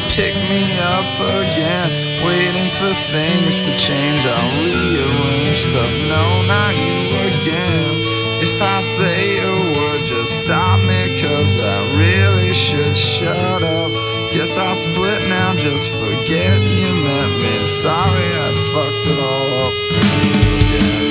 pick me up again. Waiting for things to change, I'll rearrange stuff. No, not you again. If I say a word, just stop me, 'cause I really should shut up. Guess I'll split now, just forget you met me. Sorry I fucked it all up again.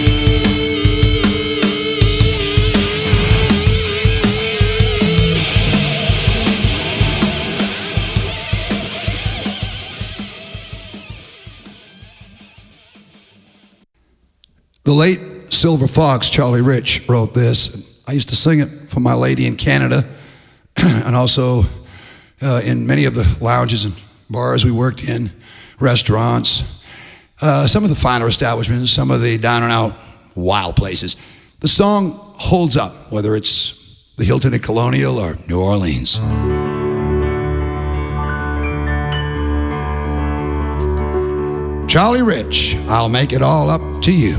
The late Silver Fox, Charlie Rich, wrote this. I used to sing it for my lady in Canada and also in many of the lounges and bars we worked in, restaurants, some of the finer establishments, some of the down and out wild places. The song holds up, whether it's the Hilton at Colonial or New Orleans. Charlie Rich, I'll make it all up to you.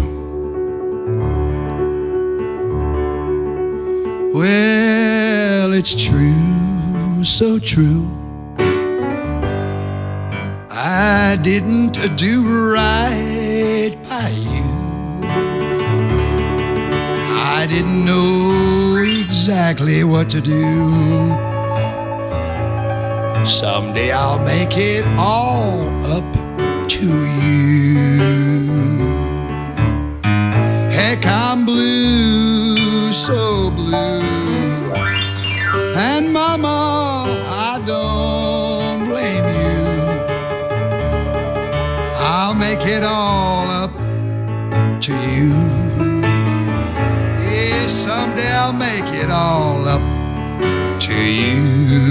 Well, it's true, so true. I didn't do right by you. I didn't know exactly what to do. Someday I'll make it all up to you. Heck, I'm blue, so blue. And mama, I don't blame you. I'll make it all up to you. Yeah, someday I'll make it all up to you.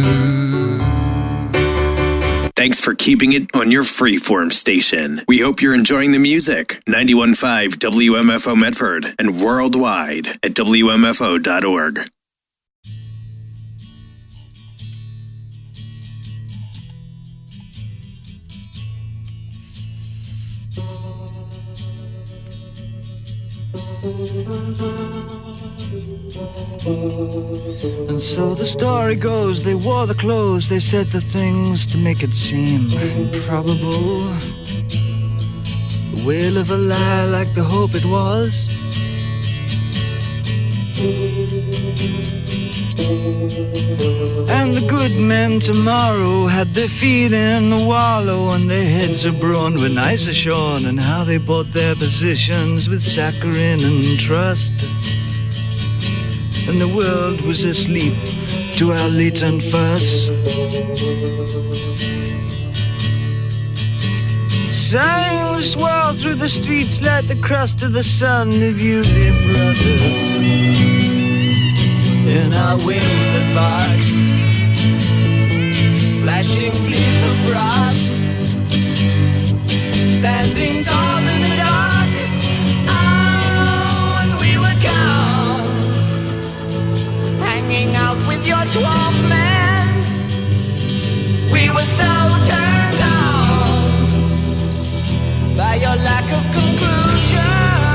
Thanks for keeping it on your freeform station. We hope you're enjoying the music. 91.5 WMFO Medford and worldwide at WMFO.org. And so the story goes, they wore the clothes, they said the things to make it seem improbable. The wail of a lie like the hope it was. And the good men tomorrow had their feet in the wallow and their heads abroad when ice are shorn, and how they bought their positions with saccharine and trust. And the world was asleep to our latent fuss. Sang the swirl through the streets like the crust of the sun of you, dear brothers. In our wings that bark, flashing teeth of brass, standing tall in the dark. Oh, and we were gone, hanging out with your 12 men. We were so turned on by your lack of conclusion.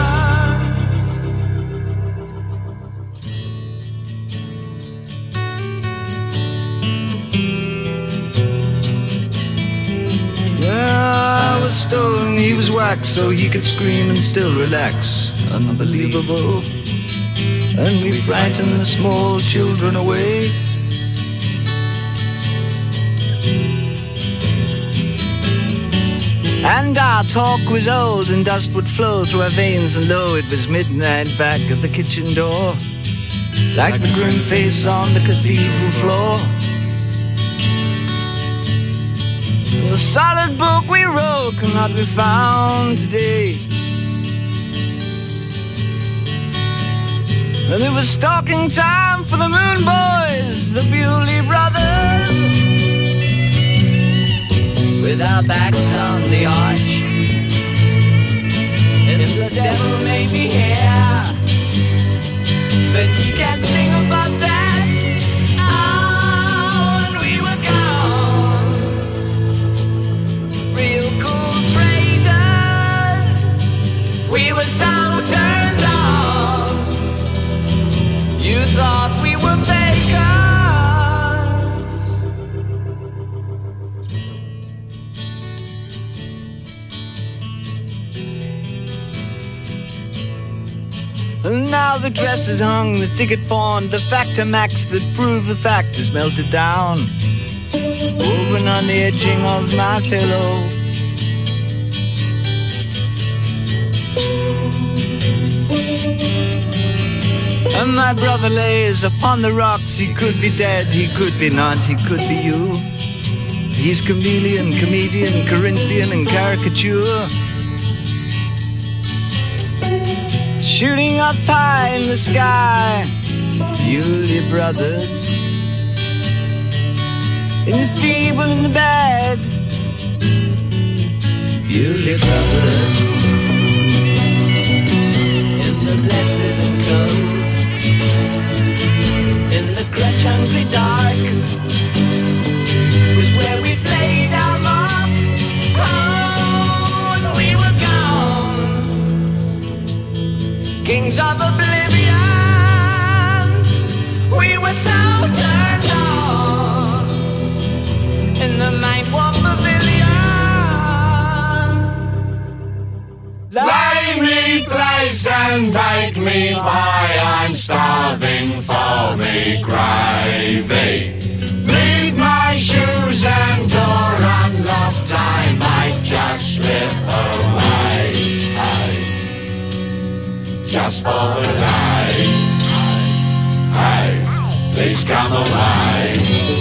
I was stolen, he was wax, so he could scream and still relax. Unbelievable. And we frightened the small children away. And our talk was old, and dust would flow through our veins, and lo, it was midnight back at the kitchen door, like the grim face on the cathedral floor. The solid book we wrote cannot be found today. And it was stalking time for the Moon Boys, the Bewley Brothers, with our backs on the arch. And if the devil may be here, but he can't sing about that. Oh, and we were gone, real cool traders. We were so turned on, you thought we were fakers. And now the dress is hung, the ticket pawned, the factor max that proved the fact is melted down. Woven on the edging of my pillow. And my brother lays upon the rocks. He could be dead, he could be not, he could be you. He's chameleon, comedian, Corinthian and caricature. Shooting up high in the sky, Bewley Brothers. In the feeble and the bad, Bewley Brothers. In the blessed and cold, in the grudge-hungry dark, was where we played our mark. Oh, and we were gone, kings of oblivion. We were so turned on in the Mind Warp Pavilion. Lay me place and bake me pie, I'm starving for me gravy. Leave my shoes and door unlocked, I might just slip away. Hey, just for the day. Hey, please come away.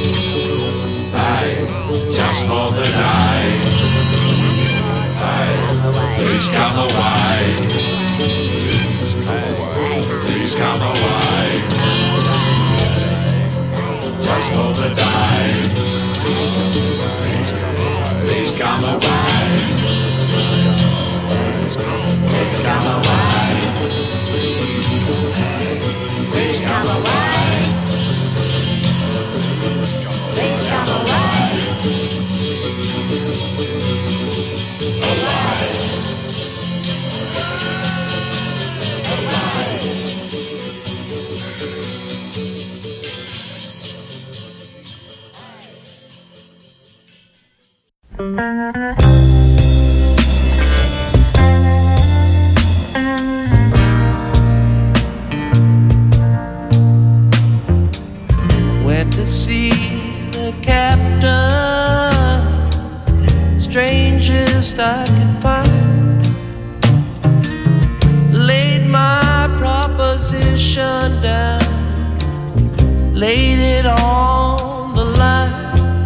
Hey, just for the day. Hey, please come away. Hey, please come away. Just for the day. Please come away. Please come away. Please come away. Please come away. Went to see the captain, strangest I could find. Laid my proposition down, laid it on the line.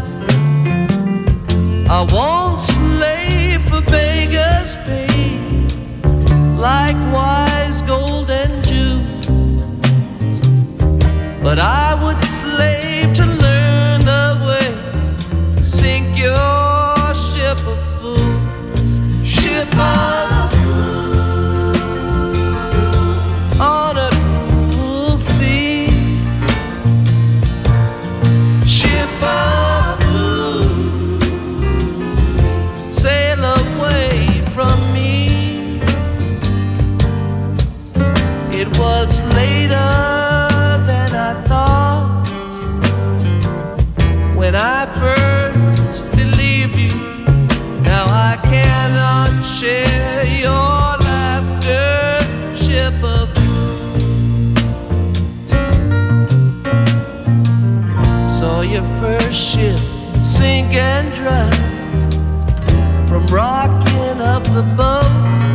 I won't slave for beggars' pay, likewise gold and jewels, but I would slave to learn the way to sink your ship of fools. Ship of fools on a cruel sea. Ship of fools, sail away from me. It was later than I thought when I first believed you. Now I cannot share your laughter, ship of fools. Saw your first ship sink and drown from rocking of the boat,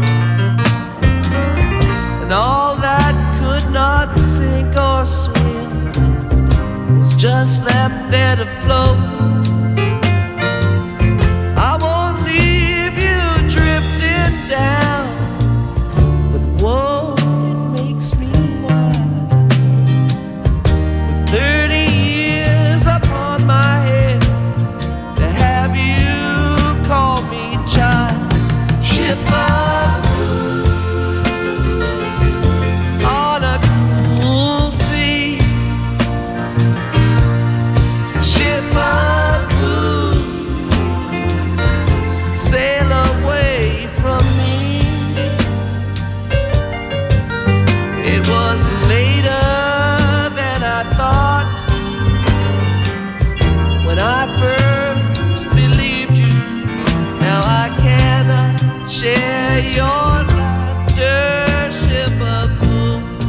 and all that could not sink or swim was just left there to float. I won't leave you drifting down, but whoa, it makes me wild. With 30 years upon my head, to have you call me child. Ship of fools on a cruel sea. Ship of fools, sail away from me. It was later than I thought when I first believed you. Now I cannot share your laughter, ship of fools.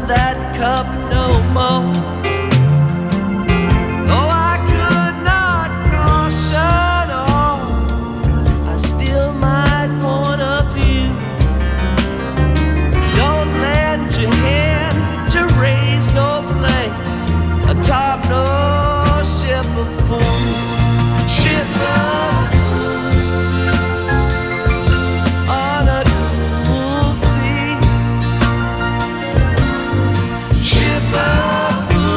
that cup no more. Though I could not caution all, I still might warn of you. Don't lend your hand to raise no flame atop no ship of fools. Ship of on a cool sea. Ship of fools.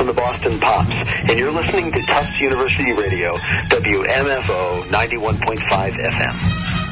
the Boston Pops, and you're listening to Tufts University Radio, WMFO 91.5 FM.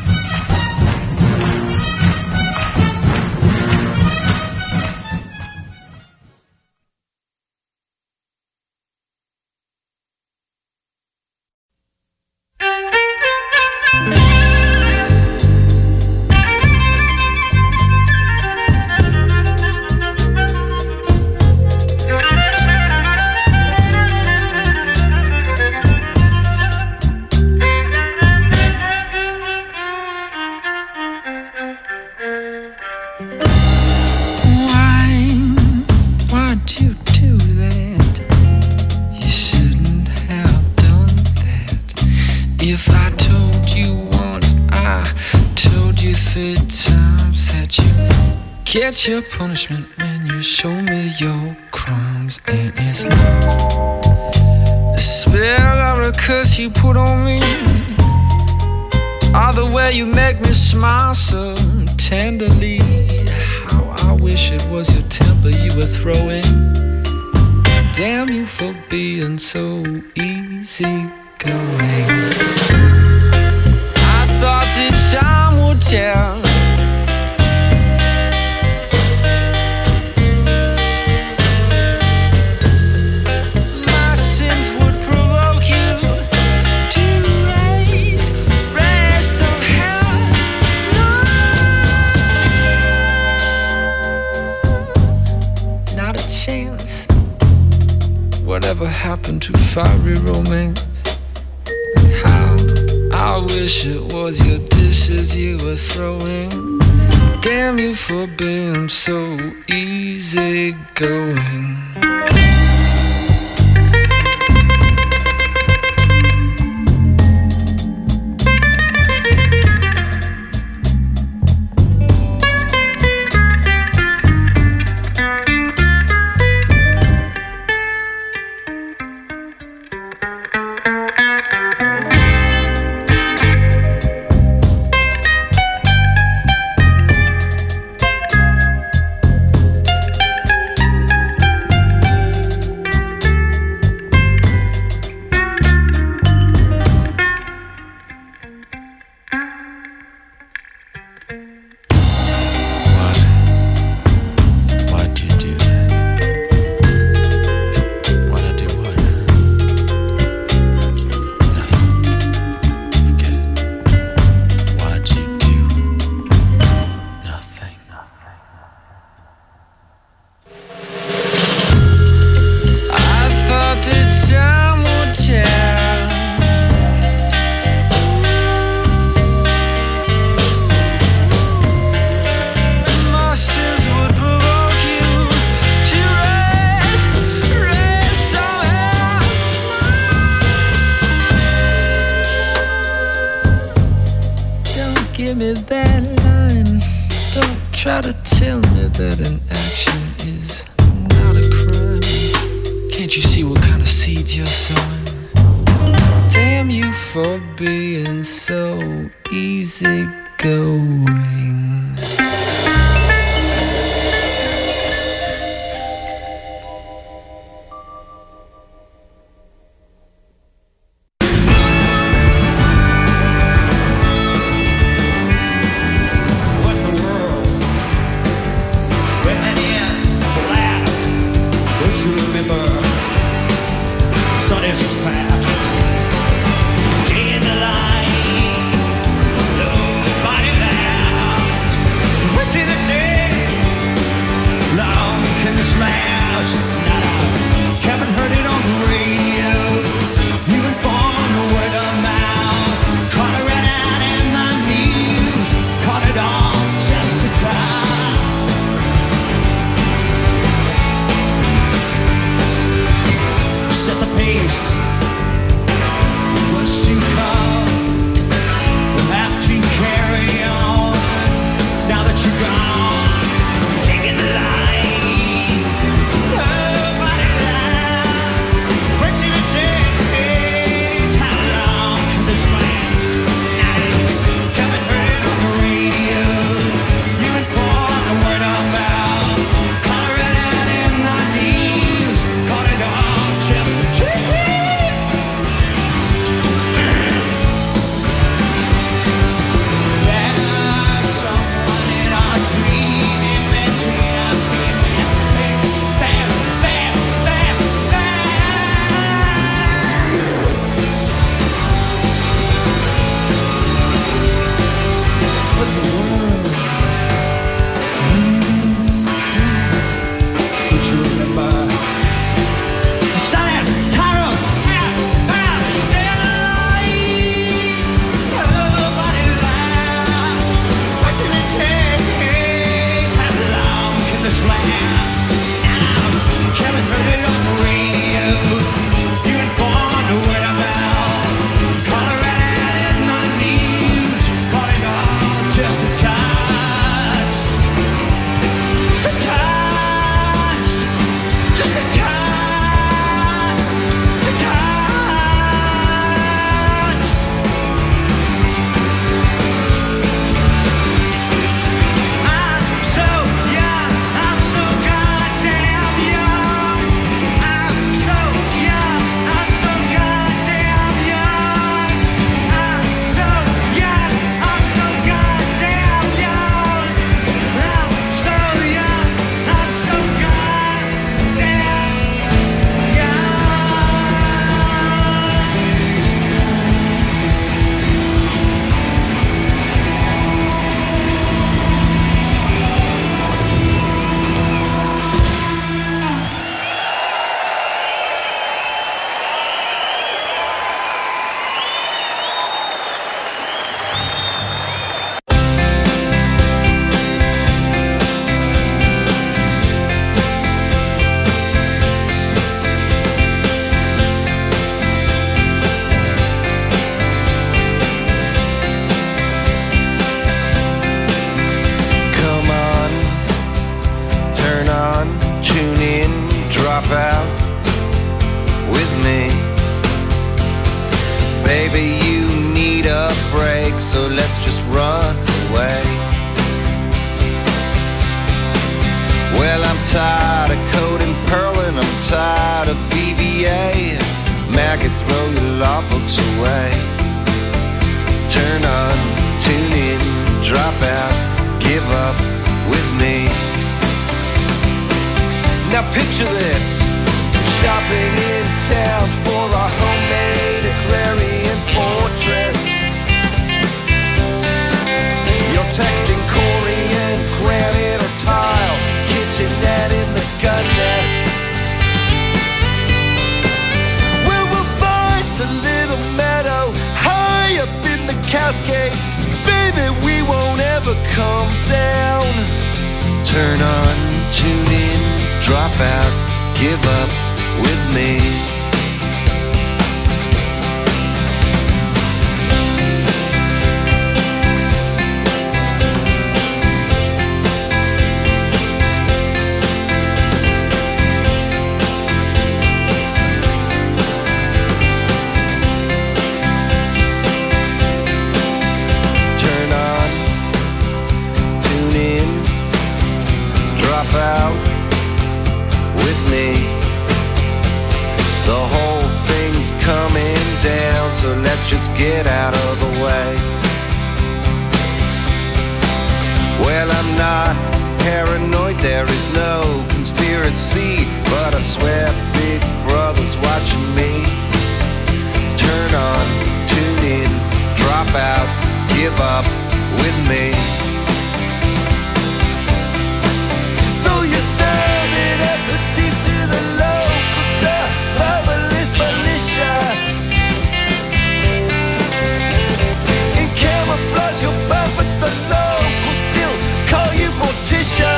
Get your punishment when you show me your crumbs, and it's not the spell or a curse you put on me, or the way you make me smile so tenderly. How I wish it was your temper you were throwing. Damn you for being so easy going. I thought that time would tell. Whatever happened to fiery romance? And how I wish it was your dishes you were throwing. Damn you for being so easy going. Colorado in the news, caught it all. with me. Baby, you need a break, so let's just run away. Well, I'm tired of coding Perl and I'm tired of VBA. Maggot, throw your law books away. Turn on, tune in, drop out, give up with me. Now picture this, shopping in town for a homemade agrarian fortress. You're texting Corey and granite or tile, kitchenette in the gun nest. Where we'll find the little meadow high up in the Cascades. Baby, we won't ever come down. Turn on, tune in, drop out, give up with me. Turn on, tune in, drop out with me. The whole thing's coming down, so let's just get out of the way. Well, I'm not paranoid, there is no conspiracy, but I swear Big Brother's watching me. Turn on, tune in, drop out, give up with me. So you're serving efforts to the local survivalist militia. In camouflage you'll find, but the locals still call you Morticia.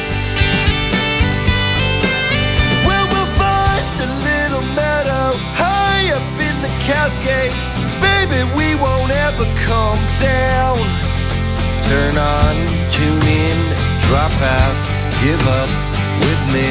Well, we'll find a little meadow high up in the Cascades. Baby, we won't ever come down. Turn on, tune in, drop out, give up with me.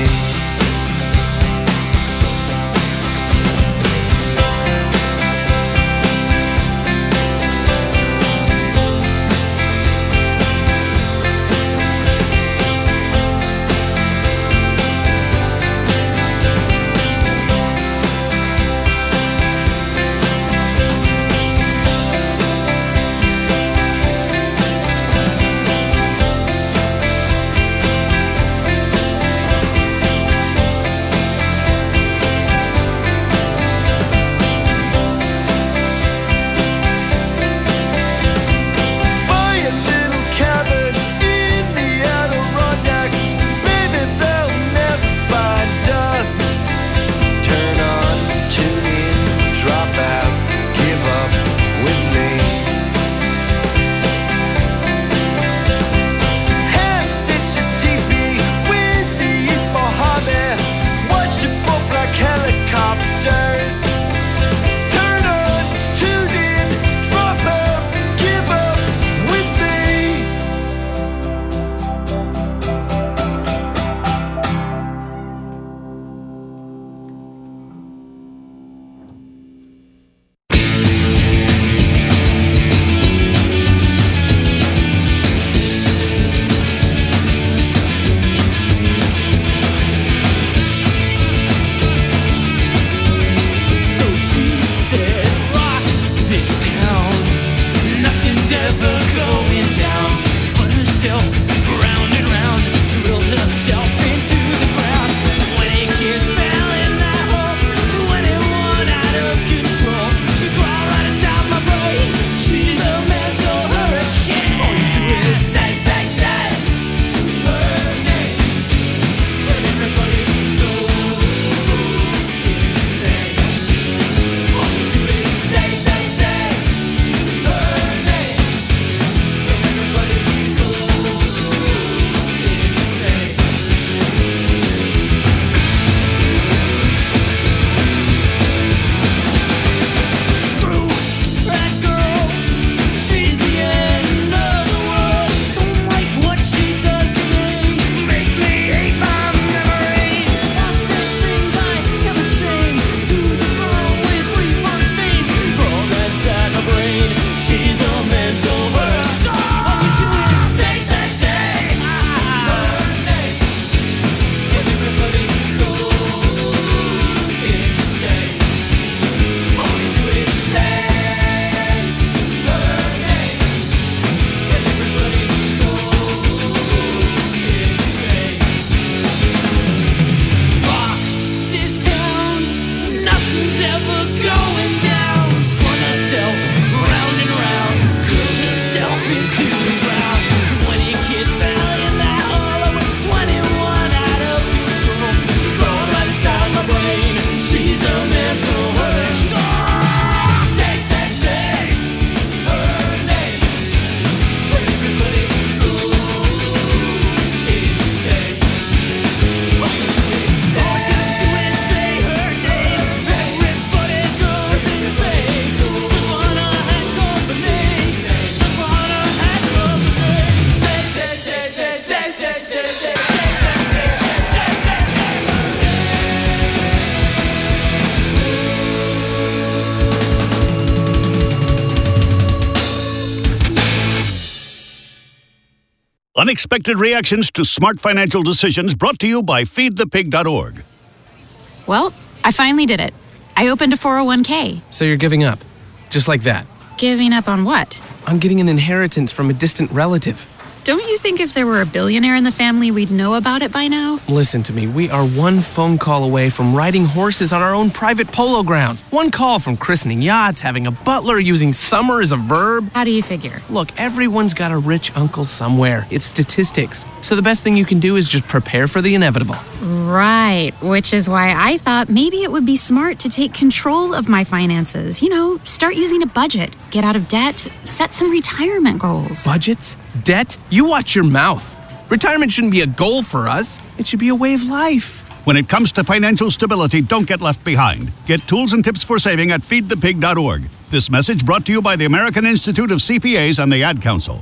never going down. Spun herself round and round, drilled herself into the ground. 20 kids found in that hole with 21 out of control. She's growing right inside my brain. She's a mental hurt. Say her name. Everybody goes insane. All you do is say her name. Everybody goes insane. Just wanna have company. Just wanna have company. Say. Unexpected reactions to smart financial decisions brought to you by feedthepig.org. Well, I finally did it. I opened a 401k. So you're giving up? Just like that? Giving up on what? On getting an inheritance from a distant relative. Don't you think if there were a billionaire in the family, we'd know about it by now? Listen to me. We are one phone call away from riding horses on our own private polo grounds. One call from christening yachts, having a butler, using summer as a verb. How do you figure? Look, everyone's got a rich uncle somewhere. It's statistics. So the best thing you can do is just prepare for the inevitable. Right, which is why I thought maybe it would be smart to take control of my finances. You know, start using a budget, get out of debt, set some retirement goals. Budgets? Debt? You watch your mouth. Retirement shouldn't be a goal for us. It should be a way of life. When it comes to financial stability, don't get left behind. Get tools and tips for saving at feedthepig.org. This message brought to you by the American Institute of CPAs and the Ad Council.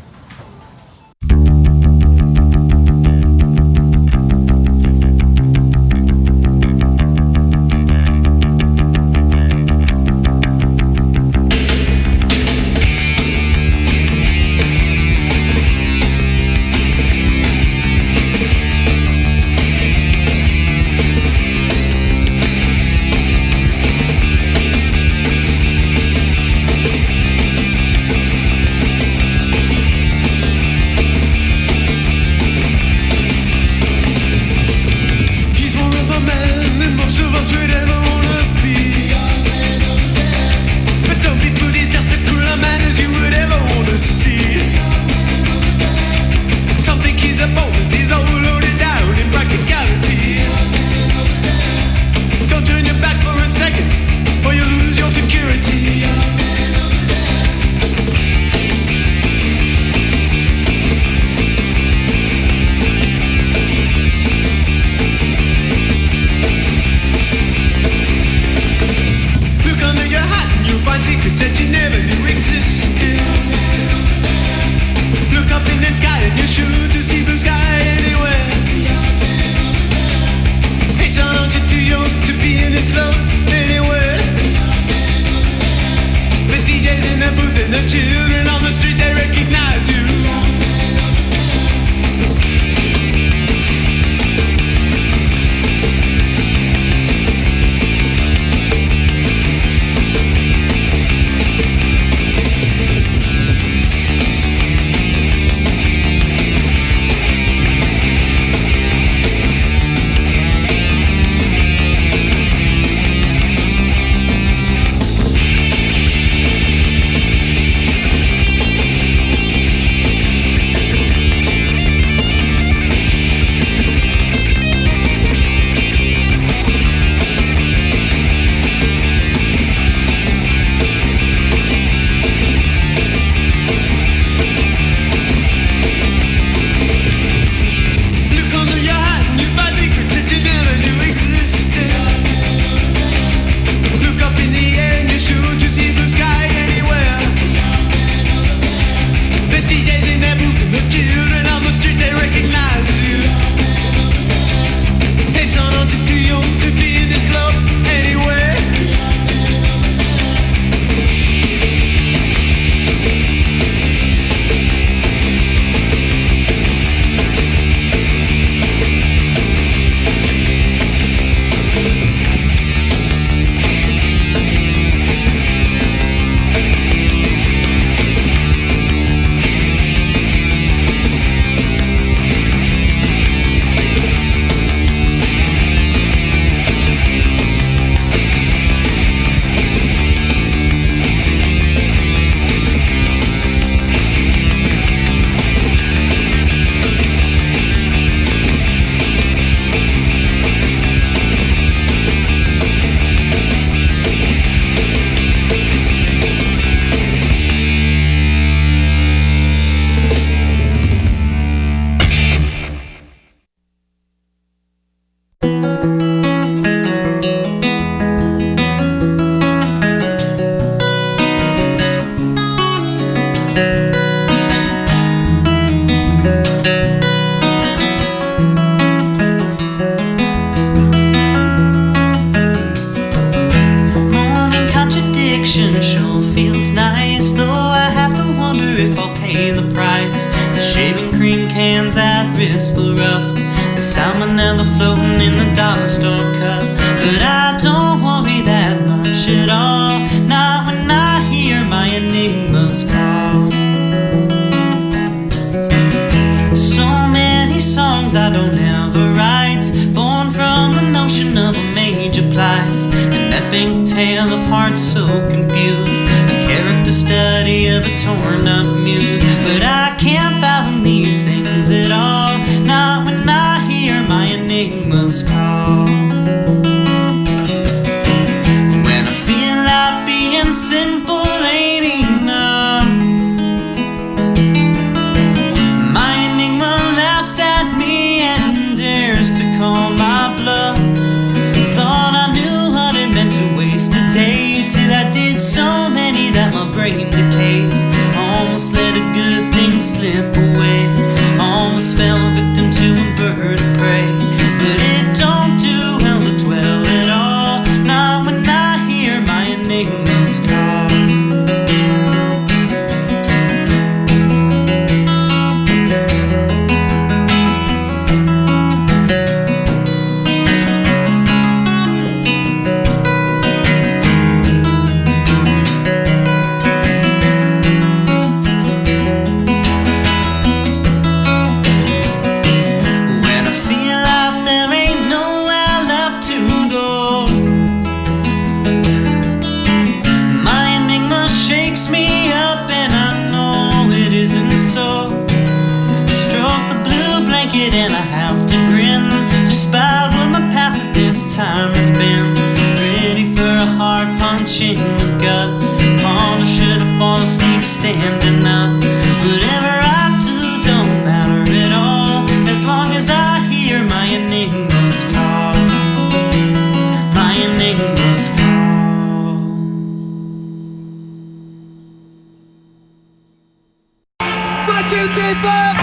loving tale of hearts so confused, a character study of a torn up muse. But I can't fathom these things at all, not when I hear my enigmas call. When I feel like being simple ain't enough, my enigma laughs at me and dares to call my bluff. Thought I knew what it meant to waste a day, till I did so many that my brain decayed. Almost let a good thing slip away, almost fell victim to a bird of prey. But it don't do well to dwell at all, not when I hear my enigmas call. And I have to grin, despite what my past at this time has been. Ready for a hard punch in the gut, on or should I fall asleep standing up? Whatever I do don't matter at all, as long as I hear my enigmas call. My enigmas call. 1, 2, 3, 4.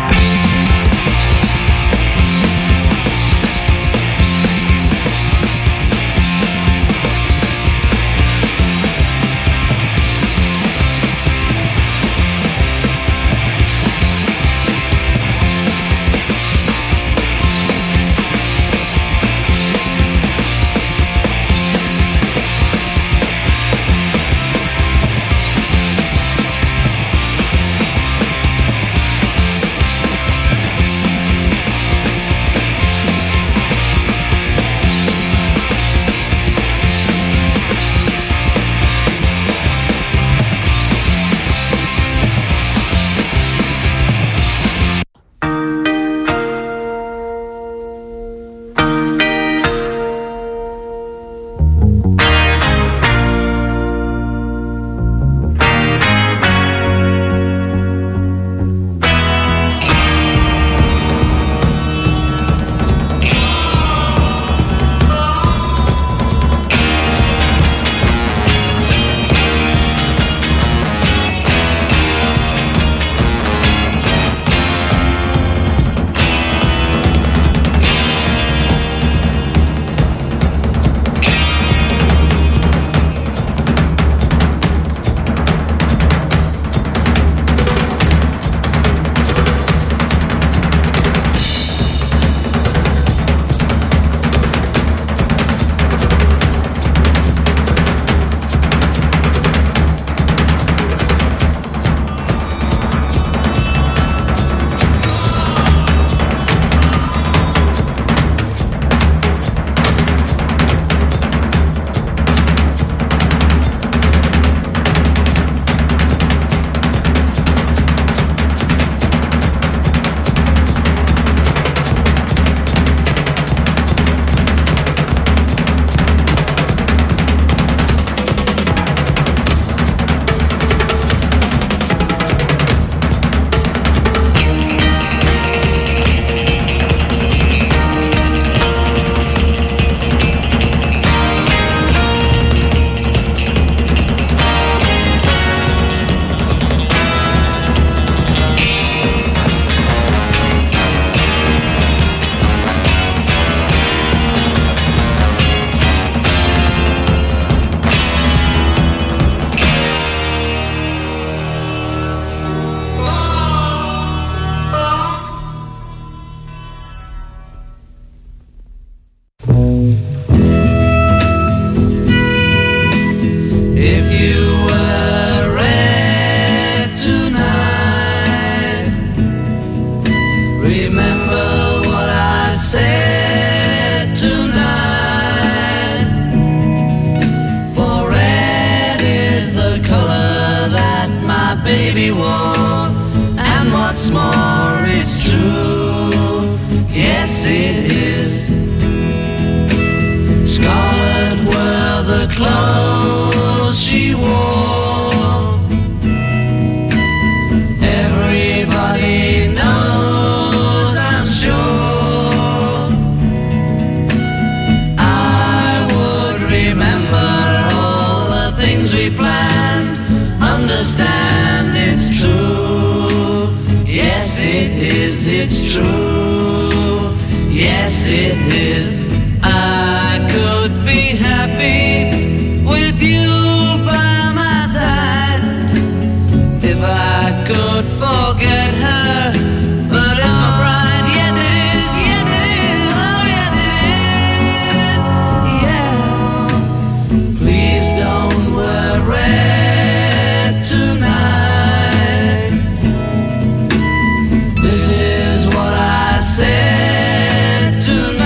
she wore. And what's more is true, yes it is. Scarlet were the clothes she wore. Everybody knows, I'm sure. I would remember all the things we planned. Understand it's true. Yes it is, it's true. Yes it is. I could be happy with you by my side if I could forget her, but it's my pride. Yes it is, yes it is, oh yes it is, yeah. Please don't worry tonight. This is what I said tonight.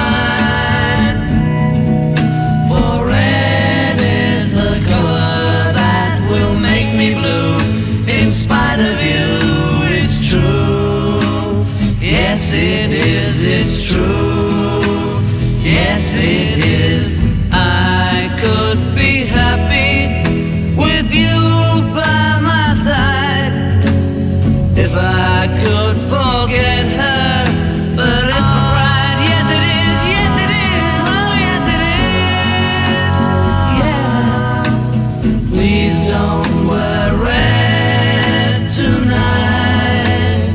For red is the color that will make me blue. In spite of you, it's true. Yes it is, it's true. Yes it is. I could be happy with you by my side if I could forget her, but it's my pride. Yes it is, yes it is, oh yes it is, yeah. Please don't worry tonight.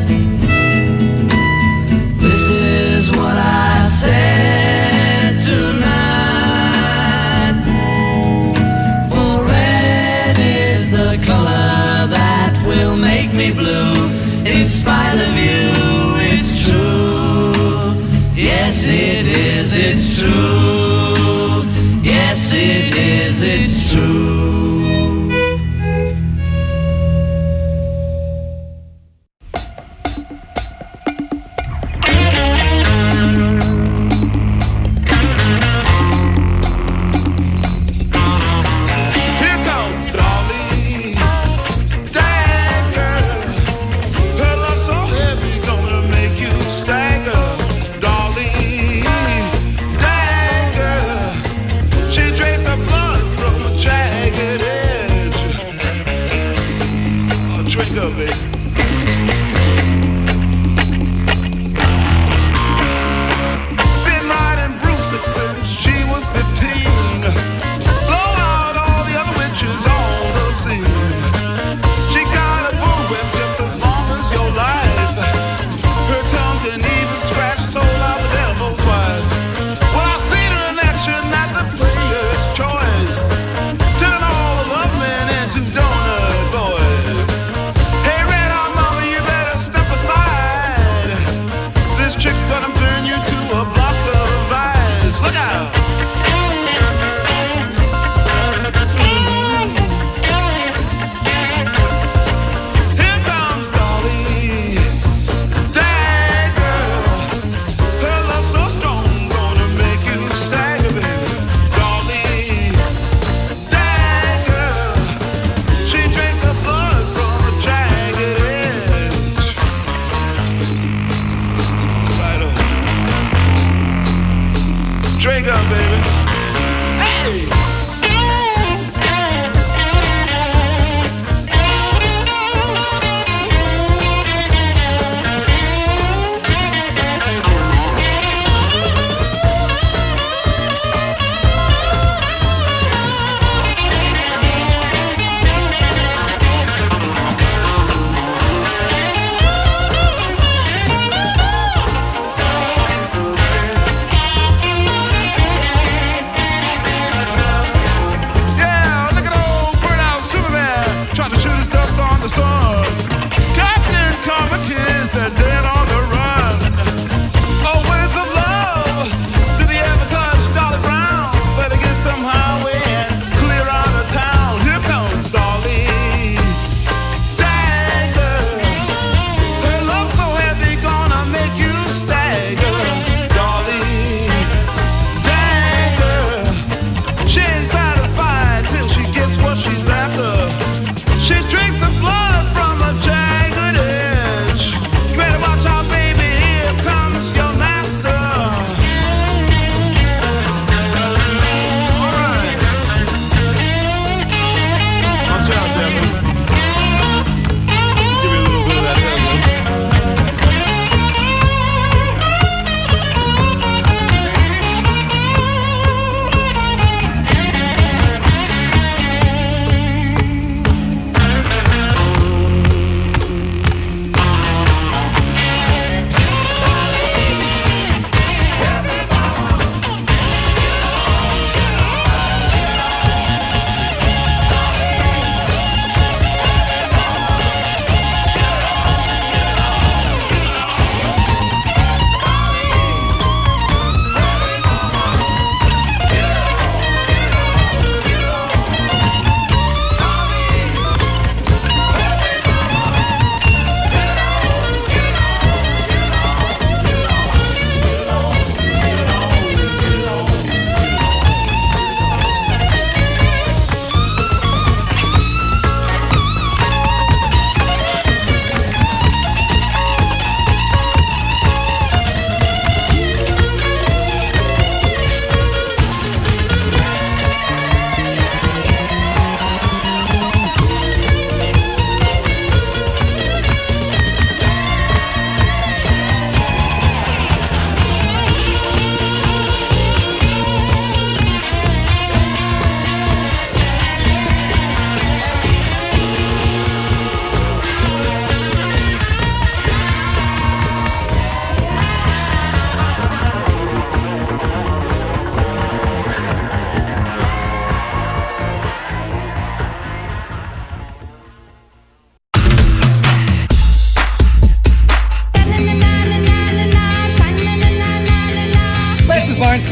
This is what I said tonight. For red is the color that will make me blue. In spite of you, it's true. Yes it is, it's true. Yes it is, it's true. Here comes Dolly, dagger. Her love so heavy, gonna make you stagger. Dolly, dagger.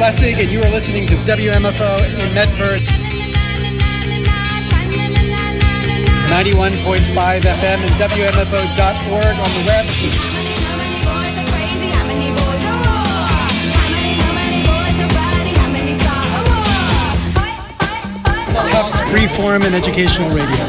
Lessig, and you are listening to WMFO in Medford. 91.5 FM and WMFO.org on the web. Tufts Freeform and Educational Radio.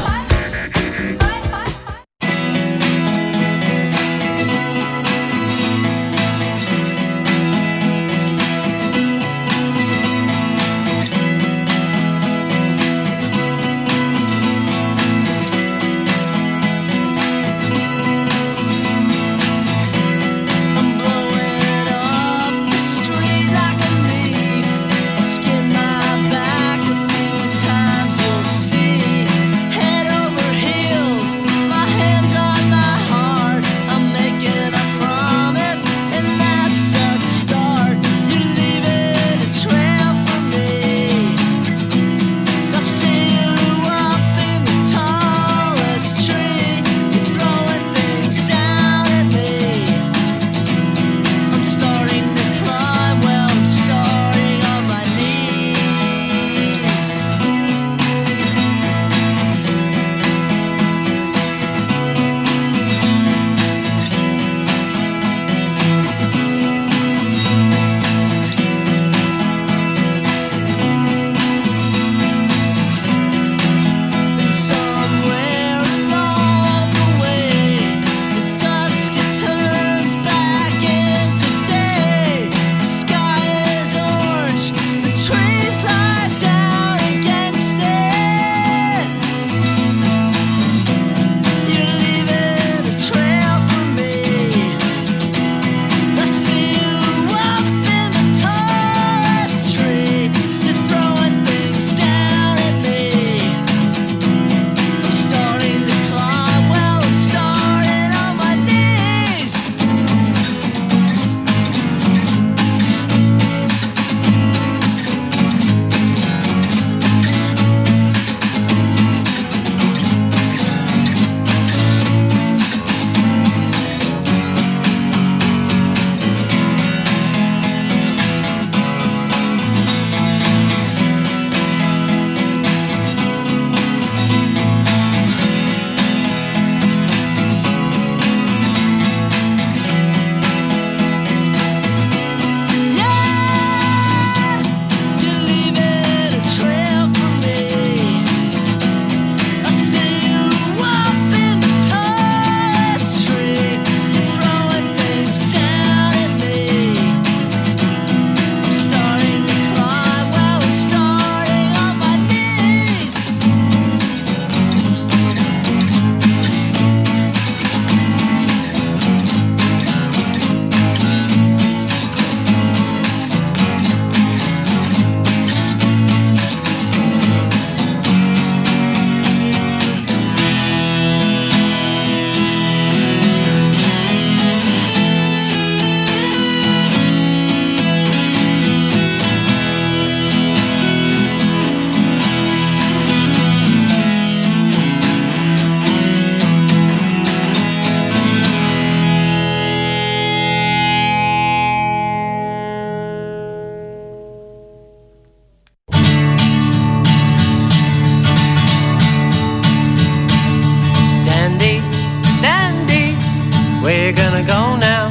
Where you gonna go now?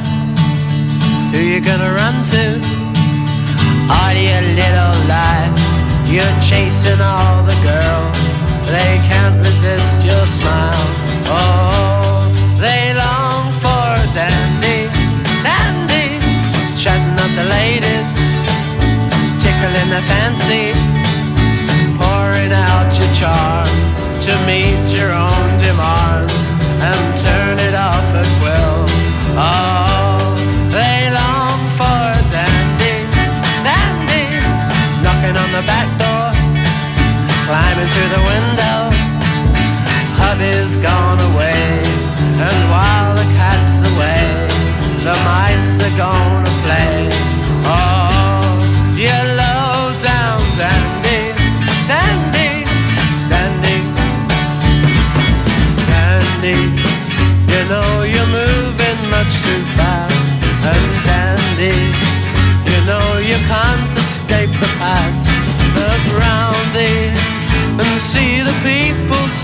Who you gonna run to? All your little life, you're chasing all the girls. They can't resist your smile. Oh, they long for a dandy, dandy, chatting up the ladies, tickling their fancy, pouring out your charm to meet your own demands and turn it off at will. Oh, they long for a dandy, dandy, knocking on the back door, climbing through the window. Hubby's gone away, and while the cat's away, the mice are gonna play. Oh, you low down dandy, dandy, dandy, dandy. You know you're moving much too fast, and dandy, you know you can't escape.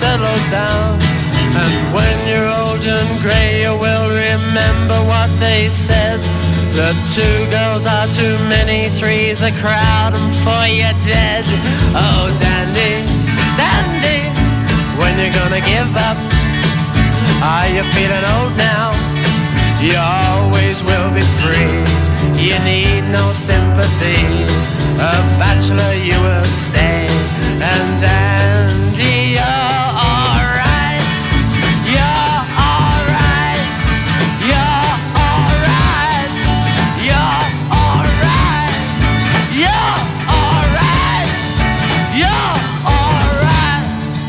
settle down. And when you're old and grey, you will remember what they said. The 2 girls are too many, 3's a crowd, and 4 you're dead. Oh, dandy, dandy, when you're gonna give up? Are you feeling old now? You always will be free. You need no sympathy. A bachelor you will stay. And Andy, you're alright. You're alright. You're alright. You're alright. You're alright. You're alright.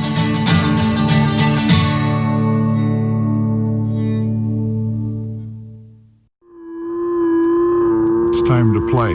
It's time to play.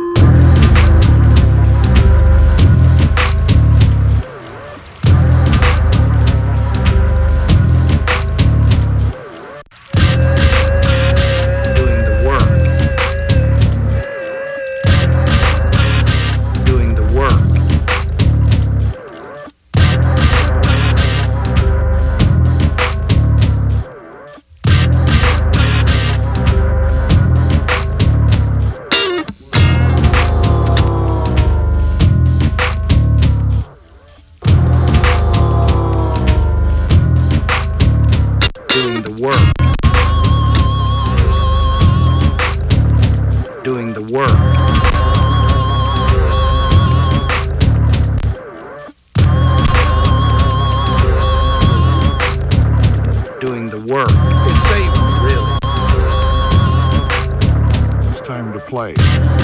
Play.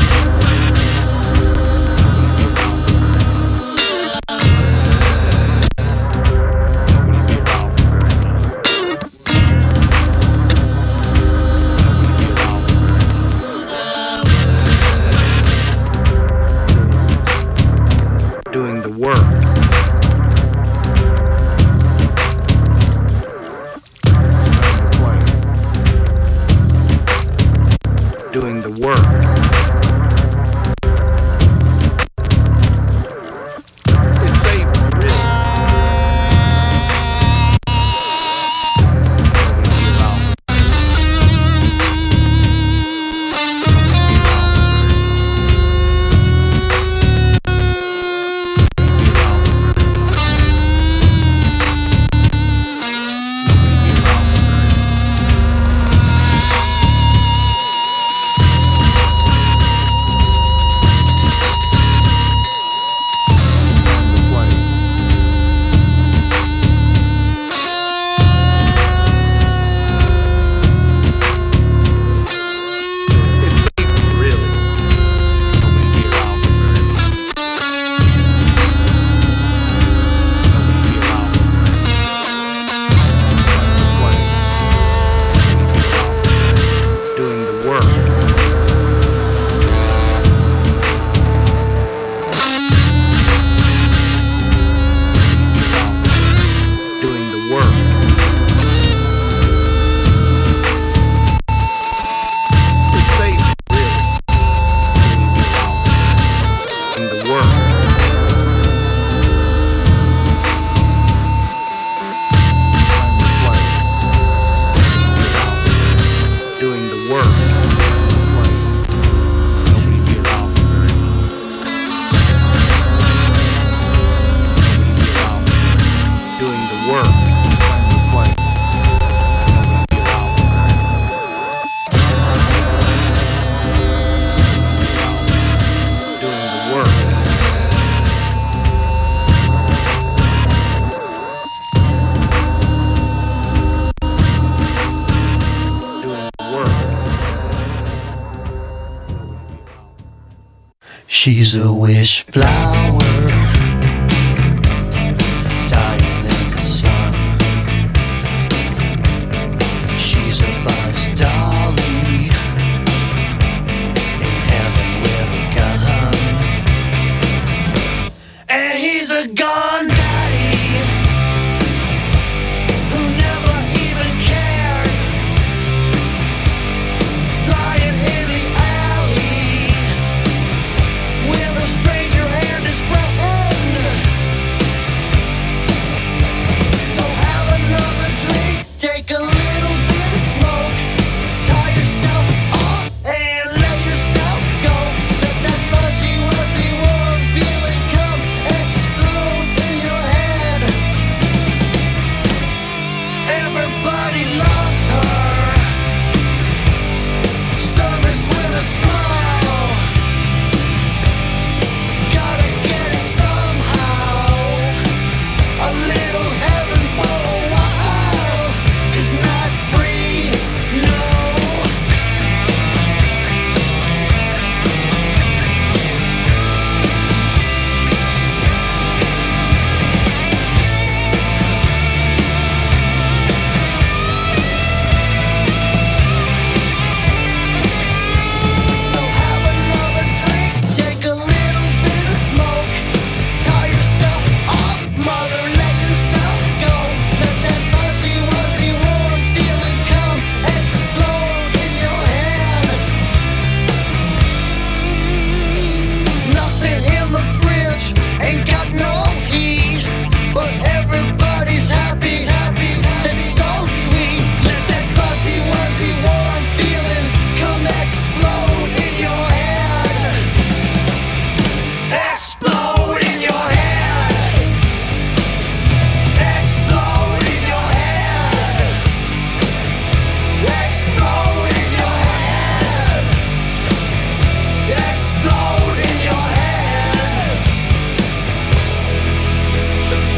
Doing the work. Doing the work. It's safe, really. She's a wish flower.